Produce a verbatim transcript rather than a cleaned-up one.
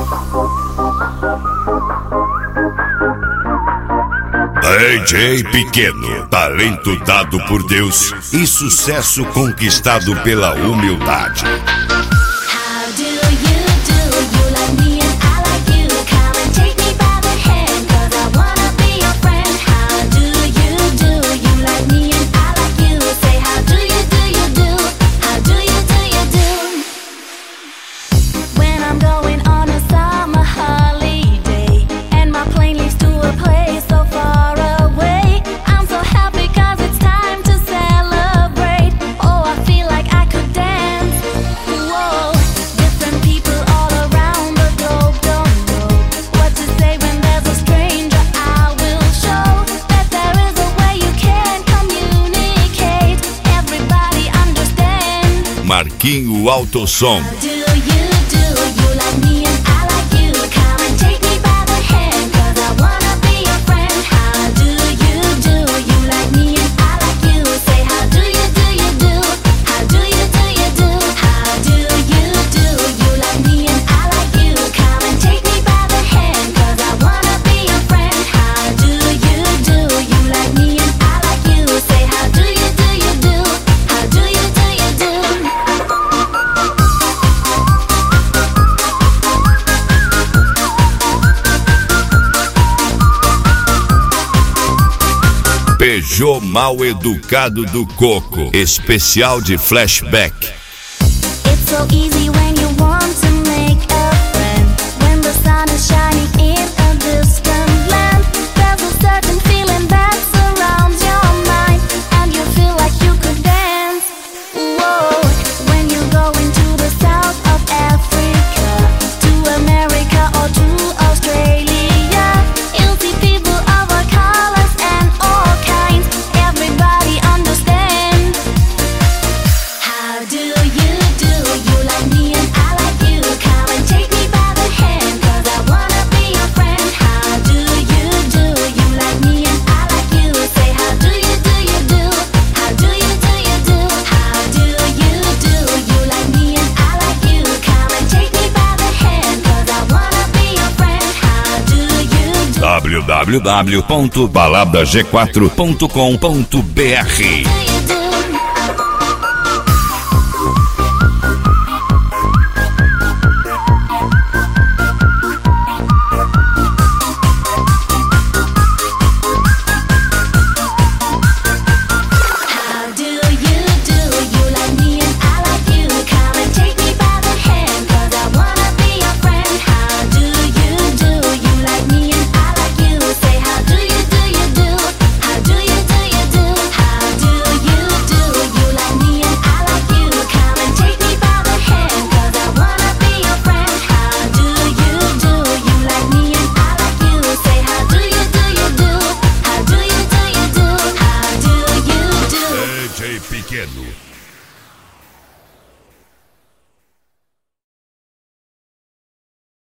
D J Pequeno, talento dado por Deus e sucesso conquistado pela humildade. Marquinho Autosom. Peugeot Mal Educado do Coco, especial de flashback. It's so easy when you want to make a friend. When the sun is shining in a distant land, there's a certain feeling that surrounds your mind, and you feel like you could dance. Whoa, when you go into the south of Africa, to America or to Australia, you'll see people of all colors and all kinds. Everybody understand. How do you do? You like me and I like you. Come and take me by the hand, 'cause I wanna be your friend. How do you do? You like me and I like you. Say how do you do you do? How do you do you do? How do you do? You like me and I like you. Come and take me by the hand, 'cause I wanna be your friend. How do you do? w w w ponto balada g quatro ponto com ponto b r. Do you do? How do you do? You like me and I like you. Come and take me by the hand, 'cause I wanna be your friend. How do you do? You like me and I like you. Say how do you do you do? How do you do you do? How do you do? You like me and I like you. Come and take me by the hand, 'cause I wanna be your friend. How do you do? You like me and I like you. Say how do you do you do? How do you do you do? How do you do? D J Pequeno,